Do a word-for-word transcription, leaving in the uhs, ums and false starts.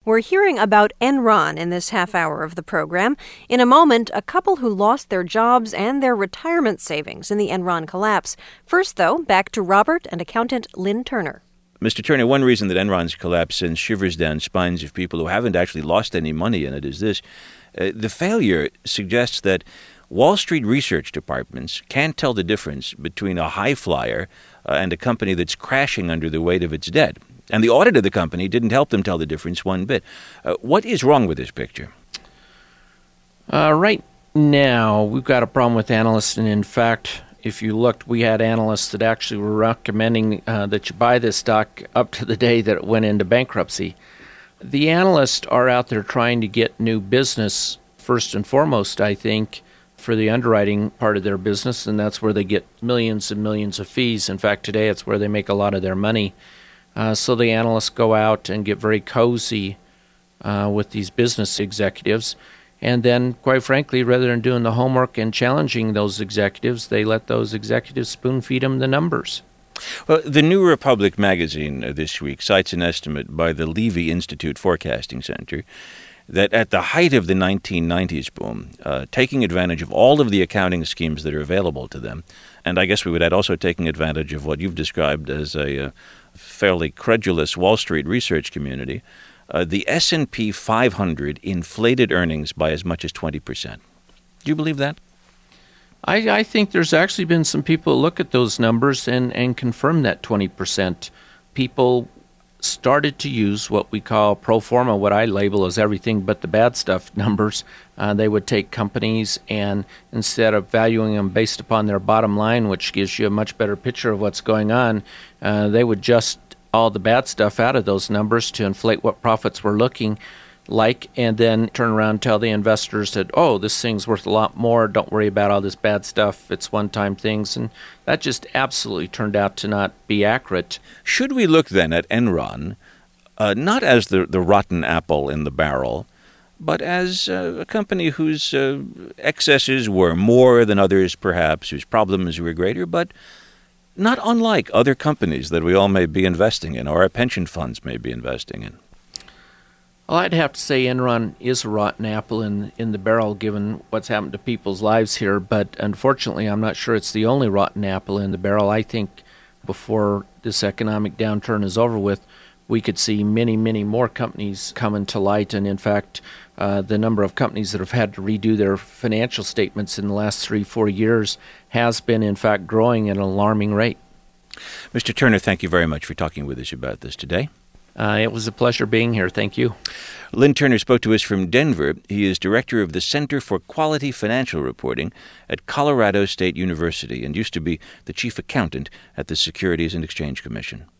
We're hearing about Enron in this half hour of the program. In a moment, a couple who lost their jobs and their retirement savings in the Enron collapse. First, though, back to Robert and accountant Lynn Turner. Mister Turner, one reason that Enron's collapse sends shivers down spines of people who haven't actually lost any money in it is this. Uh, the failure suggests that Wall Street research departments can't tell the difference between a high flyer uh, and a company that's crashing under the weight of its debt. And the audit of the company didn't help them tell the difference one bit. Uh, what is wrong with this picture? Uh, right now, we've got a problem with analysts, and in fact, if you looked, we had analysts that actually were recommending uh, that you buy this stock up to the day that it went into bankruptcy. The analysts are out there trying to get new business, first and foremost, I think, for the underwriting part of their business, and that's where they get millions and millions of fees. In fact, today it's where they make a lot of their money. Uh, so the analysts go out and get very cozy uh, with these business executives. And then, quite frankly, rather than doing the homework and challenging those executives, they let those executives spoon-feed them the numbers. Well, the New Republic magazine uh, this week cites an estimate by the Levy Institute Forecasting Center that at the height of the nineteen nineties boom, uh, taking advantage of all of the accounting schemes that are available to them, and I guess we would add also taking advantage of what you've described as a uh, fairly credulous Wall Street research community, uh, the S and P five hundred inflated earnings by as much as twenty percent. Do you believe that? I, I think there's actually been some people who look at those numbers and, and confirm that twenty percent. People started to use what we call pro forma, what I label as everything but the bad stuff numbers. Uh, they would take companies and instead of valuing them based upon their bottom line, which gives you a much better picture of what's going on, uh, they would just all the bad stuff out of those numbers to inflate what profits were looking like, and then turn around and tell the investors that, oh, this thing's worth a lot more, don't worry about all this bad stuff, it's one-time things, and that just absolutely turned out to not be accurate. Should we look then at Enron uh, not as the, the rotten apple in the barrel, but as uh, a company whose uh, excesses were more than others perhaps, whose problems were greater, but not unlike other companies that we all may be investing in or our pension funds may be investing in? Well, I'd have to say Enron is a rotten apple in, in the barrel given what's happened to people's lives here, but unfortunately I'm not sure it's the only rotten apple in the barrel. I think before this economic downturn is over with, we could see many, many more companies coming to light, and in fact, uh, the number of companies that have had to redo their financial statements in the last three, four years has been, in fact, growing at an alarming rate. Mister Turner, thank you very much for talking with us about this today. Uh, it was a pleasure being here. Thank you. Lynn Turner spoke to us from Denver. He is director of the Center for Quality Financial Reporting at Colorado State University and used to be the chief accountant at the Securities and Exchange Commission.